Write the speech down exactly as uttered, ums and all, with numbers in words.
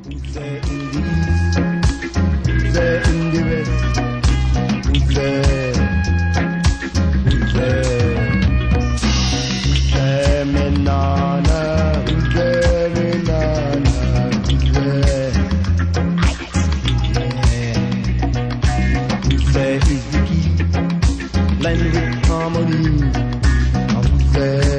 Who's there in the east? Who's there in the west? Who's there? Who's there? Who's there, Menana? Who's there, Menana? Who's there? Yeah. Who's there is the key, blended with harmony. Who's there?